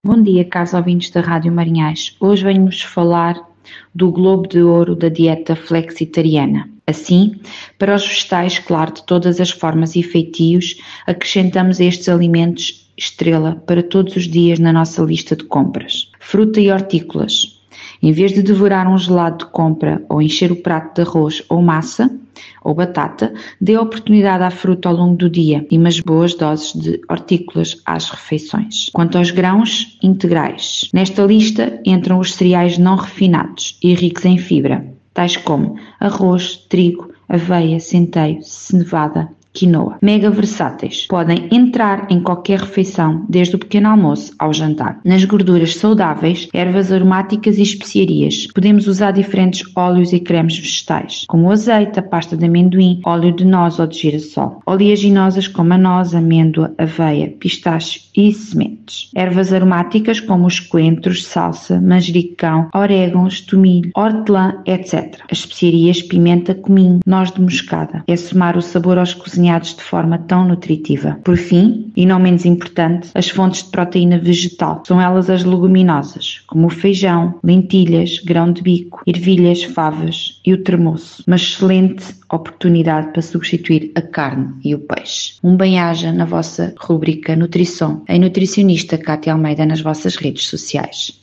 Bom dia, caros ouvintes da Rádio Marinhais. Hoje venho-vos falar do Globo de Ouro da dieta flexitariana. Assim, para os vegetais, claro, de todas as formas e feitios, acrescentamos estes alimentos estrela para todos os dias na nossa lista de compras. Fruta e hortícolas. Em vez de devorar um gelado de compra ou encher o prato de arroz ou massa ou batata, dê a oportunidade à fruta ao longo do dia e umas boas doses de hortícolas às refeições. Quanto aos grãos integrais, nesta lista entram os cereais não refinados e ricos em fibra, tais como arroz, trigo, aveia, centeio, cevada, quinoa. Mega versáteis. Podem entrar em qualquer refeição, desde o pequeno almoço ao jantar. Nas gorduras saudáveis, ervas aromáticas e especiarias. Podemos usar diferentes óleos e cremes vegetais, como o azeite, a pasta de amendoim, óleo de noz ou de girassol. Oleaginosas como a noz, amêndoa, aveia, pistache e sementes. Ervas aromáticas como os coentros, salsa, manjericão, orégãos, tomilho, hortelã, etc. As especiarias, pimenta, cominho, noz de moscada. É somar o sabor aos cozinhados de forma tão nutritiva. Por fim, e não menos importante, as fontes de proteína vegetal. São elas as leguminosas, como o feijão, lentilhas, grão de bico, ervilhas, favas e o tremoço. Uma excelente oportunidade para substituir a carne e o peixe. Um bem-aja na vossa rubrica Nutrição. A nutricionista Cátia Almeida nas vossas redes sociais.